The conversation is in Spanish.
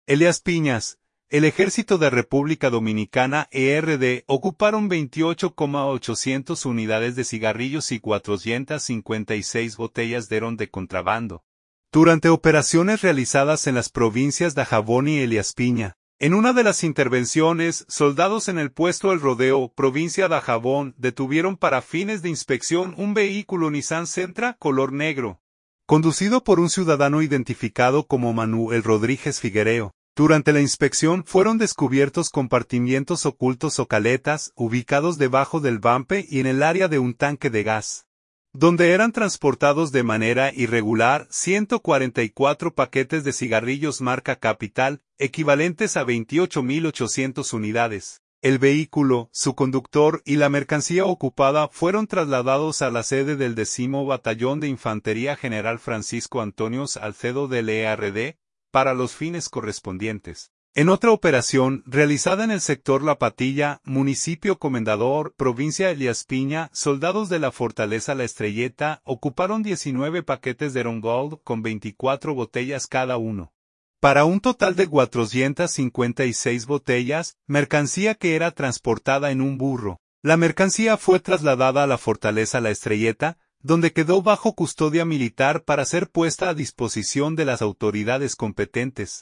Elías Piñas, el Ejército de República Dominicana ERD ocuparon 28,800 unidades de cigarrillos y 456 botellas de ron de contrabando. Durante operaciones realizadas en las provincias Dajabón y Elías Piña, en una de las intervenciones, soldados en el puesto El Rodeo, provincia Dajabón, detuvieron para fines de inspección un vehículo Nissan Sentra color negro, conducido por un ciudadano identificado como Manuel Rodríguez Figuereo. Durante la inspección fueron descubiertos compartimientos ocultos o caletas, ubicados debajo del bumper y en el área de un tanque de gas, donde eran transportados de manera irregular 144 paquetes de cigarrillos marca Capital, equivalentes a 28.800 unidades. El vehículo, su conductor y la mercancía ocupada fueron trasladados a la sede del 10º Batallón de Infantería General Francisco Antonio Salcedo del ERD, para los fines correspondientes. En otra operación, realizada en el sector La Patilla, municipio Comendador, provincia Elías Piña, soldados de la Fortaleza La Estrelleta ocuparon 19 paquetes de Ron Gold con 24 botellas cada uno, para un total de 456 botellas, mercancía que era transportada en un burro. La mercancía fue trasladada a la Fortaleza La Estrelleta, donde quedó bajo custodia militar para ser puesta a disposición de las autoridades competentes.